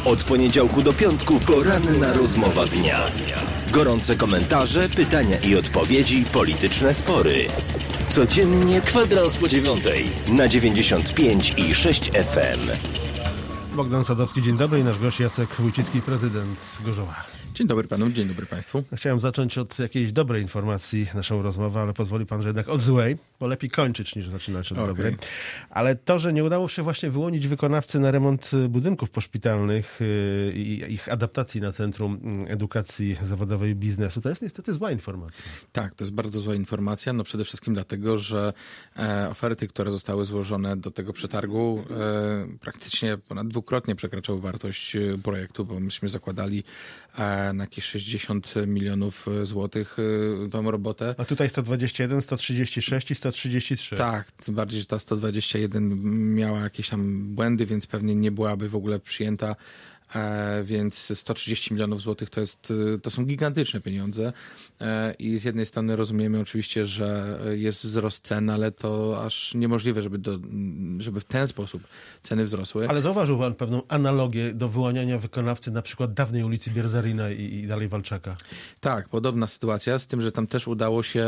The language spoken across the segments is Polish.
Od poniedziałku do piątku poranna rozmowa dnia. Gorące komentarze, pytania i odpowiedzi, polityczne spory. Codziennie kwadrans po 9:00 na 95,6 FM. Bogdan Sadowski, dzień dobry, i nasz gość Jacek Wójcicki, prezydent Gorzowa. Dzień dobry panu, dzień dobry państwu. Chciałem zacząć od jakiejś dobrej informacji naszą rozmowę, ale pozwoli pan, że jednak od złej, bo lepiej kończyć niż zaczynać od dobrej. Ale to, że nie udało się właśnie wyłonić wykonawcy na remont budynków poszpitalnych i ich adaptacji na Centrum Edukacji Zawodowej i Biznesu, to jest niestety zła informacja. Tak, to jest bardzo zła informacja. No przede wszystkim dlatego, że oferty, które zostały złożone do tego przetargu, praktycznie ponad dwukrotnie przekraczały wartość projektu, bo myśmy zakładali na jakieś 60 milionów złotych tą robotę. A tutaj 121, 136 i 133. Tak, tym bardziej, że ta 121 miała jakieś tam błędy, więc pewnie nie byłaby w ogóle przyjęta. Więc 130 milionów złotych to są gigantyczne pieniądze i z jednej strony rozumiemy oczywiście, że jest wzrost cen, ale to aż niemożliwe, żeby w ten sposób ceny wzrosły. Ale zauważył pan pewną analogię do wyłaniania wykonawcy na przykład dawnej ulicy Bierzarina i dalej Walczaka. Tak, podobna sytuacja, z tym, że tam też udało się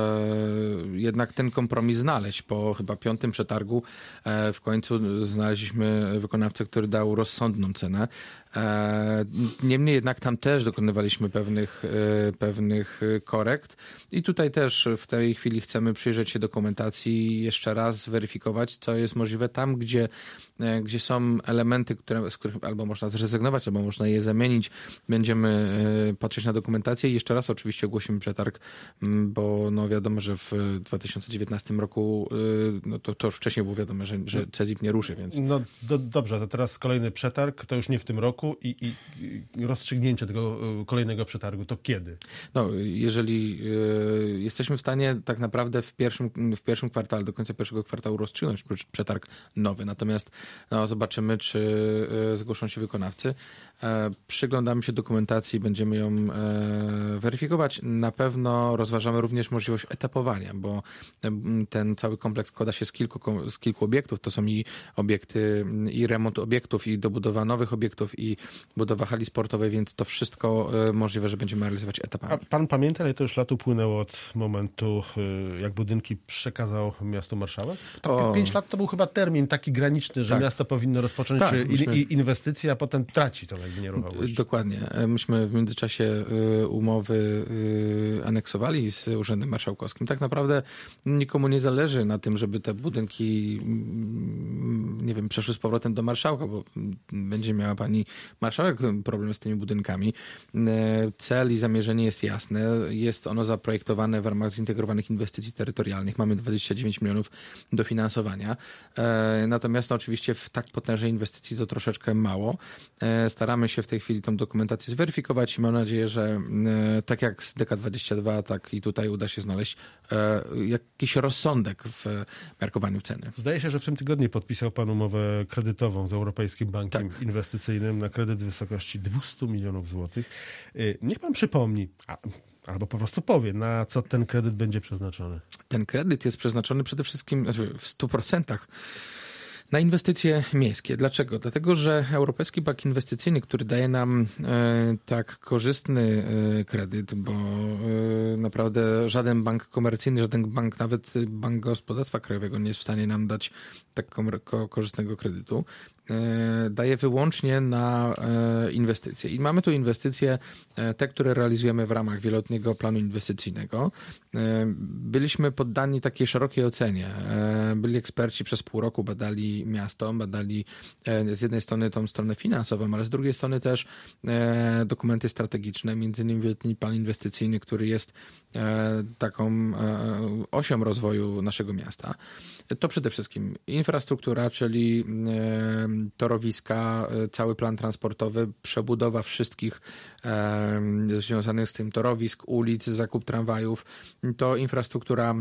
jednak ten kompromis znaleźć. Po chyba 5. przetargu w końcu znaleźliśmy wykonawcę, który dał rozsądną cenę. Niemniej jednak tam też dokonywaliśmy pewnych korekt i tutaj też w tej chwili chcemy przyjrzeć się dokumentacji i jeszcze raz zweryfikować, co jest możliwe tam, gdzie są elementy, z których albo można zrezygnować, albo można je zamienić. Będziemy patrzeć na dokumentację i jeszcze raz oczywiście ogłosimy przetarg, bo no wiadomo, że w 2019 roku no to już wcześniej było wiadomo, że CEZIP nie ruszy, więc... No dobrze, to teraz kolejny przetarg, to już nie w tym roku i rozstrzygnięcie tego kolejnego przetargu, to kiedy? No, jeżeli jesteśmy w stanie tak naprawdę w pierwszym kwartale, do końca pierwszego kwartału rozstrzygnąć przetarg nowy, natomiast no, zobaczymy, czy zgłoszą się wykonawcy. Przyglądamy się dokumentacji, będziemy ją weryfikować. Na pewno rozważamy również możliwość etapowania, bo ten cały kompleks składa się z kilku obiektów. To są i obiekty, i remont obiektów, i dobudowa nowych obiektów, i budowa hali sportowej, więc to wszystko możliwe, że będziemy realizować etapami. A pan pamięta, ile to już lat upłynęło od momentu, jak budynki przekazał miasto marszałek? 5 lat to był chyba termin taki graniczny, że miasto powinno rozpocząć inwestycje, a potem traci to jakby nieruchomość. Dokładnie. Myśmy w międzyczasie umowy aneksowali z Urzędem Marszałkowskim. Tak naprawdę nikomu nie zależy na tym, żeby te budynki, nie wiem, przeszły z powrotem do marszałka, bo będzie miała pani marszałek problem z tymi budynkami. Cel i zamierzenie jest jasne. Jest ono zaprojektowane w ramach zintegrowanych inwestycji terytorialnych. Mamy 29 milionów dofinansowania. Natomiast oczywiście w tak potężnej inwestycji to troszeczkę mało. Staramy się w tej chwili tą dokumentację zweryfikować i mam nadzieję, że tak jak z DK22, tak i tutaj uda się znaleźć jakiś rozsądek w miarkowaniu ceny. Zdaje się, że w tym tygodniu podpisał pan umowę kredytową z Europejskim Bankiem Inwestycyjnym na kredyt w wysokości 200 milionów złotych. Niech pan przypomni, albo po prostu powie, na co ten kredyt będzie przeznaczony. Ten kredyt jest przeznaczony przede wszystkim w 100% na inwestycje miejskie. Dlaczego? Dlatego, że Europejski Bank Inwestycyjny, który daje nam tak korzystny kredyt, bo naprawdę żaden bank komercyjny, żaden bank, nawet Bank Gospodarstwa Krajowego nie jest w stanie nam dać tak korzystnego kredytu, daje wyłącznie na inwestycje. I mamy tu inwestycje, te, które realizujemy w ramach wieloletniego planu inwestycyjnego. Byliśmy poddani takiej szerokiej ocenie. Byli eksperci przez pół roku, badali miasto, badali z jednej strony tą stronę finansową, ale z drugiej strony też dokumenty strategiczne, między innymi wieloletni plan inwestycyjny, który jest taką osią rozwoju naszego miasta. To przede wszystkim infrastruktura, czyli torowiska, cały plan transportowy, przebudowa wszystkich związanych z tym torowisk, ulic, zakup tramwajów. To infrastruktura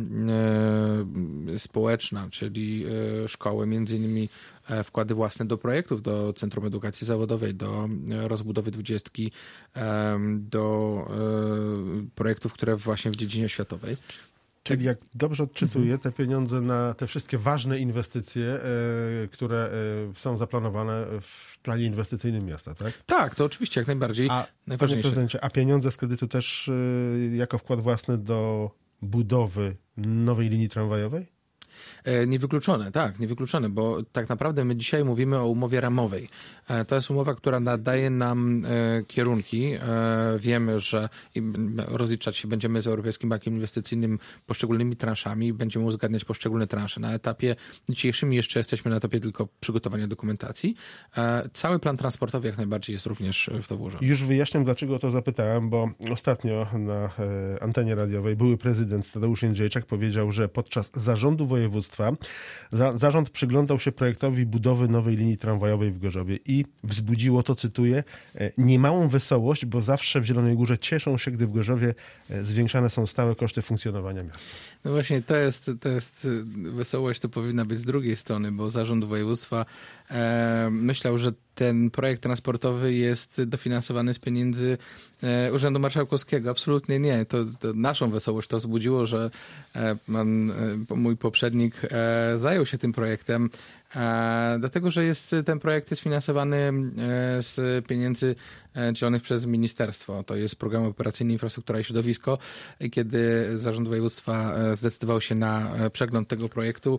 społeczna, czyli szkoły, między innymi wkłady własne do projektów, do Centrum Edukacji Zawodowej, do rozbudowy 20, do projektów, które właśnie w dziedzinie oświatowej. Czyli jak dobrze odczytuję, te pieniądze na te wszystkie ważne inwestycje, które są zaplanowane w planie inwestycyjnym miasta, tak? Tak, to oczywiście jak najbardziej. Panie prezydencie, a pieniądze z kredytu też jako wkład własny do budowy nowej linii tramwajowej? Niewykluczone, tak, niewykluczone, bo tak naprawdę my dzisiaj mówimy o umowie ramowej. To jest umowa, która nadaje nam kierunki. Wiemy, że rozliczać się będziemy z Europejskim Bankiem Inwestycyjnym poszczególnymi transzami, będziemy uzgadniać poszczególne transze. Na etapie dzisiejszym jeszcze jesteśmy na etapie tylko przygotowania dokumentacji. Cały plan transportowy jak najbardziej jest również w to włożony. Już wyjaśniam, dlaczego o to zapytałem, bo ostatnio na antenie radiowej były prezydent Tadeusz Jędrzejczak powiedział, że podczas zarządu województwa zarząd przyglądał się projektowi budowy nowej linii tramwajowej w Gorzowie i wzbudziło to, cytuję, niemałą wesołość, bo zawsze w Zielonej Górze cieszą się, gdy w Gorzowie zwiększane są stałe koszty funkcjonowania miasta. No właśnie, to jest wesołość, to powinna być z drugiej strony, bo zarząd województwa myślał, że ten projekt transportowy jest dofinansowany z pieniędzy Urzędu Marszałkowskiego. Absolutnie nie. To naszą wesołość to wzbudziło, że mój poprzednik zajął się tym projektem, dlatego, że ten projekt jest finansowany z pieniędzy dzielonych przez ministerstwo. To jest Program Operacyjny Infrastruktura i Środowisko. Kiedy Zarząd Województwa zdecydował się na przegląd tego projektu,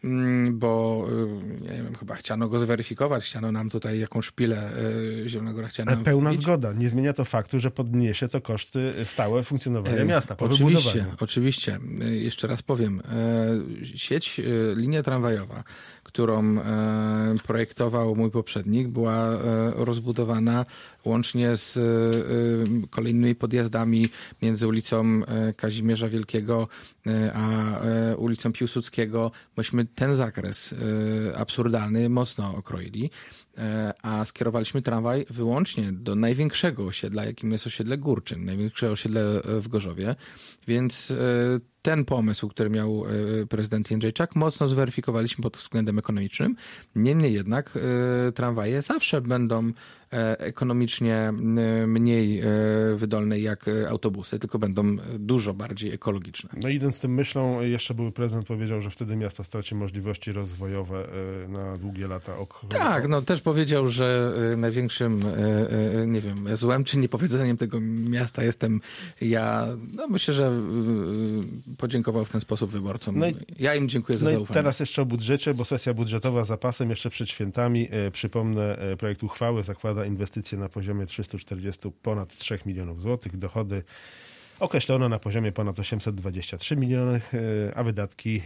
bo nie wiem, chyba chciano go zweryfikować, chciano nam tutaj jakąś szpilę Zielonego Góra. Ale pełna zgoda. Nie zmienia to faktu, że podniesie to koszty stałe funkcjonowania miasta. Oczywiście. Jeszcze raz powiem. Sieć, linia tramwajowa, którą projektował mój poprzednik, była rozbudowana łącznie z kolejnymi podjazdami między ulicą Kazimierza Wielkiego a ulicą Piłsudskiego. Myśmy ten zakres absurdalny mocno okroili, a skierowaliśmy tramwaj wyłącznie do największego osiedla, jakim jest osiedle Górczyn, największe osiedle w Gorzowie, więc ten pomysł, który miał prezydent Jędrzejczak, mocno zweryfikowaliśmy pod względem ekonomicznym. Niemniej jednak tramwaje zawsze będą ekonomicznie mniej wydolne jak autobusy, tylko będą dużo bardziej ekologiczne. No idąc z tym myślą, jeszcze były prezydent powiedział, że wtedy miasto straci możliwości rozwojowe na długie lata. Tak, no też powiedział, że największym, nie wiem, złem czy niepowiedzeniem tego miasta jestem ja. No myślę, że podziękował w ten sposób wyborcom. Ja im dziękuję za zaufanie. Teraz jeszcze o budżecie, bo sesja budżetowa za pasem jeszcze przed świętami. Przypomnę, projekt uchwały zakłada inwestycje na poziomie 340 ponad 3 milionów złotych. Dochody określono na poziomie ponad 823 miliony, a wydatki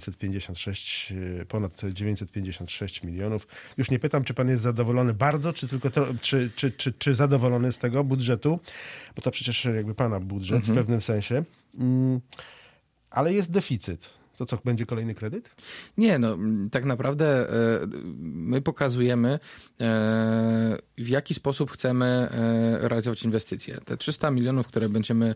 ponad 956 milionów. Już nie pytam, czy pan jest zadowolony bardzo, czy tylko czy zadowolony z tego budżetu, bo to przecież jakby pana budżet w pewnym sensie. Ale jest deficyt. To co, będzie kolejny kredyt? Nie, no tak naprawdę my pokazujemy, w jaki sposób chcemy realizować inwestycje. Te 300 milionów, które będziemy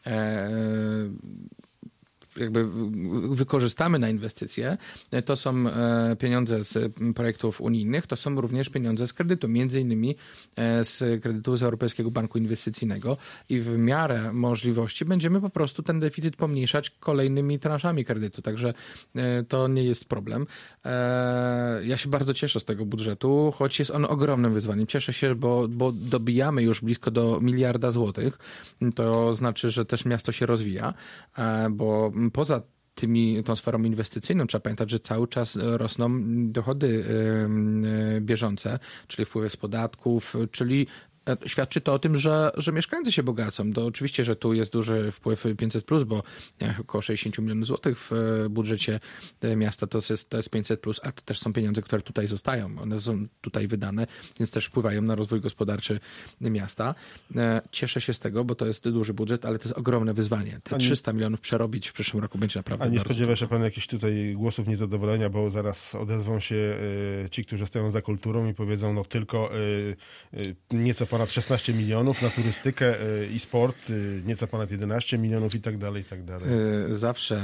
jakby wykorzystamy na inwestycje, to są pieniądze z projektów unijnych, to są również pieniądze z kredytu, między innymi z kredytu z Europejskiego Banku Inwestycyjnego i w miarę możliwości będziemy po prostu ten deficyt pomniejszać kolejnymi transzami kredytu, także to nie jest problem. Ja się bardzo cieszę z tego budżetu, choć jest on ogromnym wyzwaniem. Cieszę się, bo dobijamy już blisko do 1 miliarda złotych. To znaczy, że też miasto się rozwija, bo poza tą sferą inwestycyjną trzeba pamiętać, że cały czas rosną dochody bieżące, czyli wpływy z podatków, czyli świadczy to o tym, że mieszkańcy się bogacą. To oczywiście, że tu jest duży wpływ 500+, bo około 60 milionów złotych w budżecie miasta to jest 500+, a to też są pieniądze, które tutaj zostają. One są tutaj wydane, więc też wpływają na rozwój gospodarczy miasta. Cieszę się z tego, bo to jest duży budżet, ale to jest ogromne wyzwanie. Te 300 milionów przerobić w przyszłym roku będzie naprawdę bardzo. A nie spodziewa się pan jakichś tutaj głosów niezadowolenia, bo zaraz odezwą się ci, którzy stoją za kulturą i powiedzą, no tylko nieco ponad 16 milionów, na turystykę i sport nieco ponad 11 milionów i tak dalej, i tak dalej. Zawsze.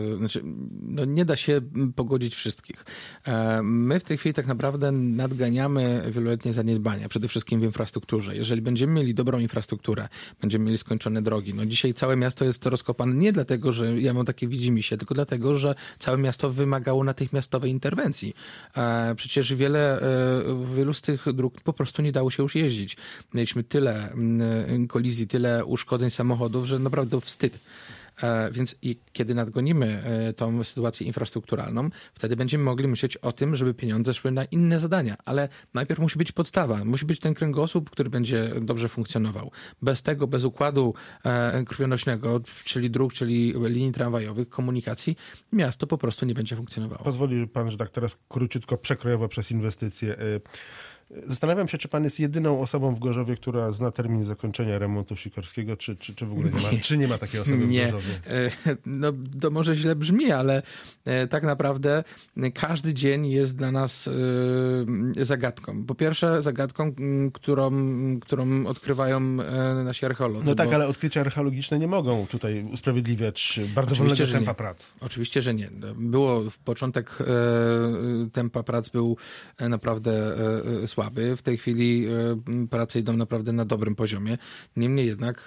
Nie da się pogodzić wszystkich. My w tej chwili tak naprawdę nadganiamy wieloletnie zaniedbania, przede wszystkim w infrastrukturze. Jeżeli będziemy mieli dobrą infrastrukturę, będziemy mieli skończone drogi. Dzisiaj całe miasto jest rozkopane nie dlatego, że ja mam takie widzimisię, tylko dlatego, że całe miasto wymagało natychmiastowej interwencji. Przecież wielu z tych dróg po prostu nie dało się już jeździć. Mieliśmy tyle kolizji, tyle uszkodzeń samochodów, że naprawdę wstyd. Więc kiedy nadgonimy tą sytuację infrastrukturalną, wtedy będziemy mogli myśleć o tym, żeby pieniądze szły na inne zadania. Ale najpierw musi być podstawa. Musi być ten kręgosłup, który będzie dobrze funkcjonował. Bez tego, bez układu krwionośnego, czyli dróg, czyli linii tramwajowych, komunikacji, miasto po prostu nie będzie funkcjonowało. Pozwoli pan, że tak teraz króciutko przekrojowo przez inwestycje. Zastanawiam się, czy pan jest jedyną osobą w Gorzowie, która zna termin zakończenia remontu Sikorskiego, czy w ogóle nie ma, czy nie ma takiej osoby w Gorzowie? To może źle brzmi, ale tak naprawdę każdy dzień jest dla nas zagadką. Po pierwsze zagadką, którą odkrywają nasi archeolodzy. No tak, ale odkrycia archeologiczne nie mogą tutaj usprawiedliwiać bardzo wolnego tempa prac. Oczywiście, że nie. Początek tempa prac był naprawdę słaby. W tej chwili prace idą naprawdę na dobrym poziomie. Niemniej jednak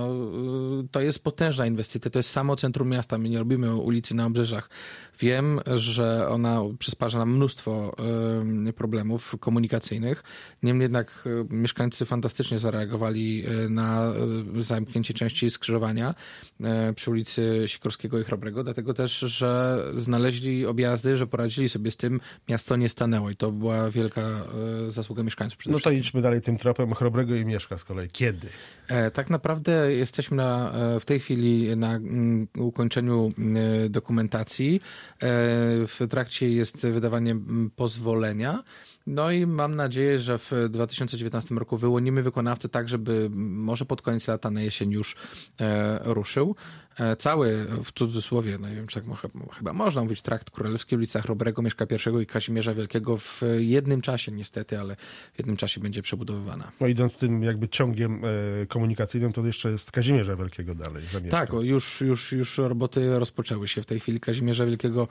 to jest potężna inwestycja. To jest samo centrum miasta. My nie robimy ulicy na obrzeżach. Wiem, że ona przysparza nam mnóstwo problemów komunikacyjnych. Niemniej jednak mieszkańcy fantastycznie zareagowali na zamknięcie części skrzyżowania przy ulicy Sikorskiego i Chrobrego, dlatego też, że znaleźli objazdy, że poradzili sobie z tym. Miasto nie stanęło i to była wielka zasługa mieszkańców. No to idźmy dalej tym tropem Chrobrego i Mieszka z kolei. Kiedy? Tak naprawdę jesteśmy w tej chwili na ukończeniu dokumentacji. W trakcie jest wydawanie pozwolenia. No i mam nadzieję, że w 2019 roku wyłonimy wykonawcę tak, żeby może pod koniec lata na jesień już ruszył. Cały, w cudzysłowie, no nie wiem, czy tak chyba można mówić, trakt królewski, ulica Chrobrego, Mieszka I i Kazimierza Wielkiego w jednym czasie niestety, ale w jednym czasie będzie przebudowywana. No idąc tym jakby ciągiem komunikacyjnym, to jeszcze jest Kazimierza Wielkiego dalej. Tak, już roboty rozpoczęły się w tej chwili. Kazimierza Wielkiego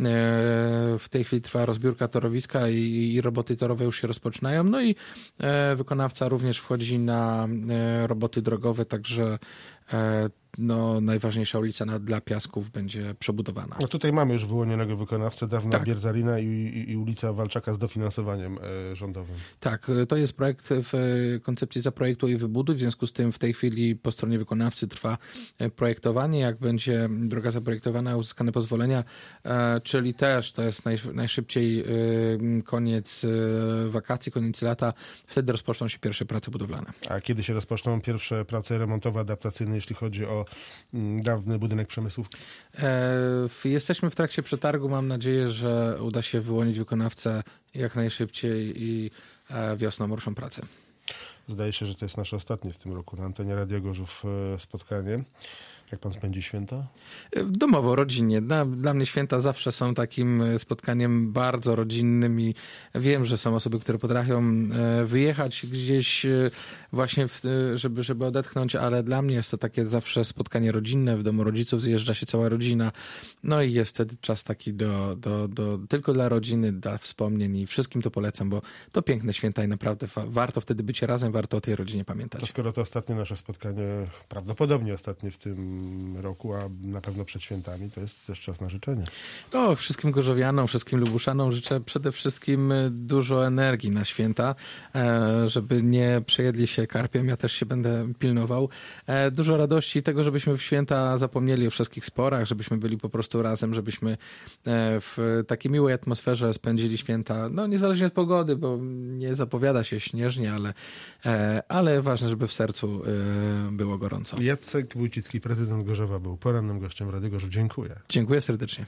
w tej chwili trwa rozbiórka torowiska i roboty torowe już się rozpoczynają. No i wykonawca również wchodzi na roboty drogowe, także najważniejsza ulica dla Piasków będzie przebudowana. No tutaj mamy już wyłonionego wykonawcę, dawna Bierzarina i ulica Walczaka z dofinansowaniem rządowym. Tak, to jest projekt w koncepcji zaprojektuj i wybuduj, w związku z tym w tej chwili po stronie wykonawcy trwa projektowanie. Jak będzie droga zaprojektowana, uzyskane pozwolenia, czyli też to jest najszybciej koniec wakacji, koniec lata, wtedy rozpoczną się pierwsze prace budowlane. A kiedy się rozpoczną pierwsze prace remontowe, adaptacyjne, jeśli chodzi o dawny budynek przemysłówki? Jesteśmy w trakcie przetargu. Mam nadzieję, że uda się wyłonić wykonawcę jak najszybciej i wiosną ruszą prace. Zdaje się, że to jest nasze ostatnie w tym roku na antenie Radio Gorzów spotkanie. Jak pan spędzi święta? Domowo, rodzinnie. Dla mnie święta zawsze są takim spotkaniem bardzo rodzinnym i wiem, że są osoby, które potrafią wyjechać gdzieś właśnie, żeby odetchnąć, ale dla mnie jest to takie zawsze spotkanie rodzinne. W domu rodziców zjeżdża się cała rodzina. No i jest wtedy czas taki tylko dla rodziny, dla wspomnień i wszystkim to polecam, bo to piękne święta i naprawdę warto wtedy być razem, warto o tej rodzinie pamiętać. To skoro to ostatnie nasze spotkanie, prawdopodobnie ostatnie w tym roku, a na pewno przed świętami, to jest też czas na życzenia. Wszystkim gorzowianom, wszystkim lubuszanom życzę przede wszystkim dużo energii na święta, żeby nie przejedli się karpiem, ja też się będę pilnował. Dużo radości tego, żebyśmy w święta zapomnieli o wszystkich sporach, żebyśmy byli po prostu razem, żebyśmy w takiej miłej atmosferze spędzili święta, niezależnie od pogody, bo nie zapowiada się śnieżnie, ale ważne, żeby w sercu było gorąco. Jacek Wójcicki, prezydent Gorzowa, był porannym gościem Radia Gorzów. Dziękuję. Dziękuję serdecznie.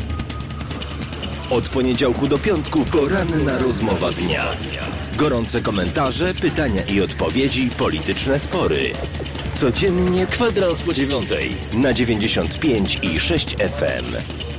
Od poniedziałku do piątku poranna rozmowa dnia. Gorące komentarze, pytania i odpowiedzi, polityczne spory. Codziennie kwadrans po 9 na 95,6 FM.